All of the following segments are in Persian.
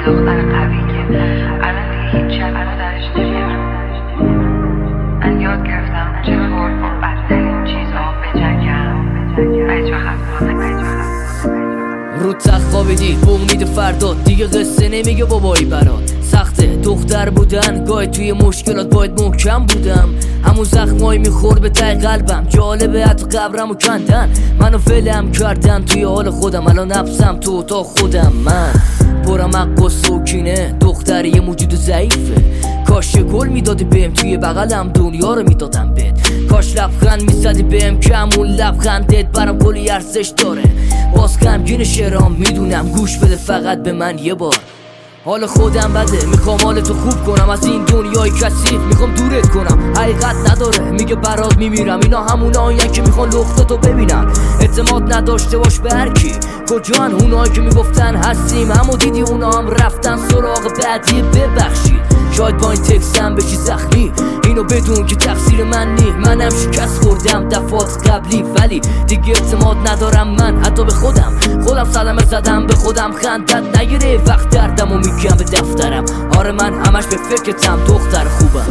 یه دختر قوی که الان دیگه هیچ چرا درش نمیارم. من یاد گرفتم چطور با بدترین چیزها بجنگم و هیچ وقت رو تخت خوابیدی به امید فردا، دیگه قصه نمیگه بابایی برات. سخته دختر بودن، گاهی توی مشکلات باید محکم بودم. همون زخمایی میخورد به ته قلبم، جالبه حتی قبرمو کندن. منو ولم کردن توی حال خودم، الان نفسم تو اتاق خودم. من پرم از قصه و کینه، دختر یه موجود ضعیفه. کاش گل میدادی بهم توی بغلم، دنیا رو میدادم بهت. کاش لبخند میزدی بهم که همون لبخندت برام کلی ارزش داره. باز غمگین شعرام میدونم، گوش بده فقط به من یه بار. حال خودم بده، میخوام حالتو خوب کنم. از این دنیای کثیف میخوام دورت کنم. حقیقت نداره میگه برات میمیرم، اینا همونایین که میخوان لختتو ببینن. اعتماد نداشته باش به هر کی، کجان اونایی که میگفتن هستیم، همو دیدی اونا هم رفتن سراغ بعدی. ببخشید شاید با این تکستم بشی زخمی، اینو بدون که تقصیر من نی. منم شکست خوردم دفعات قبلی، ولی دیگه اعتماد ندارم من حتی به خودم. صدمه زدم به خودم، خندت نگیره وقت دردم و میگم به دفترم. آره من همش به فکرتم، دختر خوبم.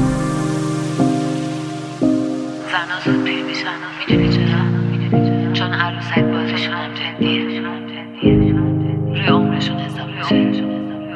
زنا زود پیر میشن، میدونی چرا؟ چون عروسک بازشون هم جدیه، روی عمرشون حساب میشه.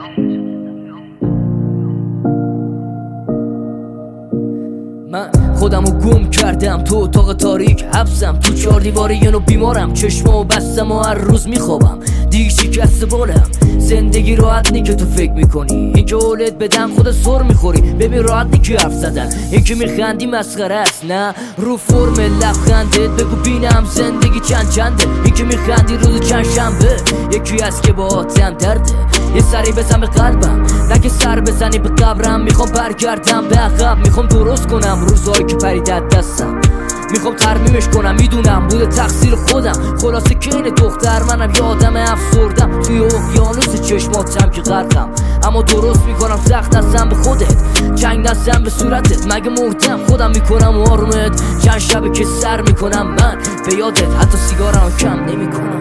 من خودمو گم کردم تو اتاق تاریک، حبسم تو 4 دیواره، یه نوع بیمارم. چشمو بستم و هر روز میخوابم، دیگه شکست بالم. زندگی راحت نی که تو فکر میکنی، این که اولت بدن خود سر میخوری. ببین راحت نی که حرف زدن، این که میخندی مسخره است. نه رو فرم لبخندت بگو بینم زندگی چنده. این که میخندی روز چند شنبه، یکی از که با آتم درده. یه سری بزن به قلبم، نه که سر بزنی به قبرم. میخوام برگردم به عقب، میخوام درست کنم روزایی که پرید از دستم. میخوام ترمیمش کنم، میدونم بوده تقصیر خودم. خلاصه که این دختر منم یه آدم افسردم، توی اقیانوس چشماتم که غرقم. اما درست میکنم، سخت نستم به خودت، چنگ نستم به صورتت. مگه مردم خودم میکنم آرومت، چند شبه که سر میکنم من به یادت، حتی سیگارم کم نمیکنم.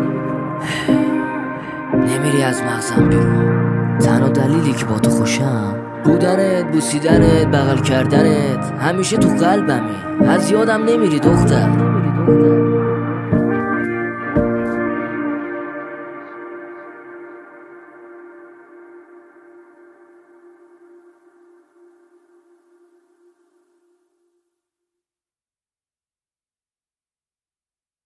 نمیری از مغزم بیرون، تنها دلیلی که با تو خوشم بودنت، بوسیدنت، بغل کردنت. همیشه تو قلبمی، از یادم نمیری دختر.